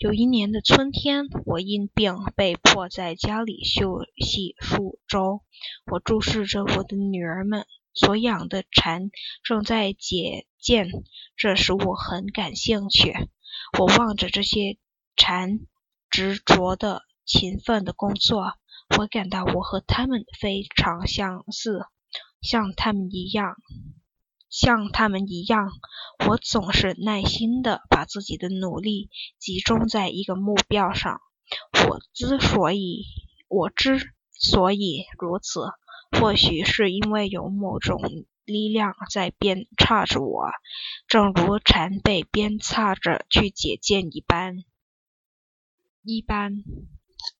有一年的春天，我因病被迫在家里休息数周。我注视着我的女儿们所养的蝉正在结茧，这使我很感兴趣。我望着这些蝉执着的勤奋的工作，我感到我和它们非常相似，像它们一样，我总是耐心地把自己的努力集中在一个目标上。我之所以如此，或许是因为有某种力量在鞭策着我，正如蝉被鞭策着去结茧一般。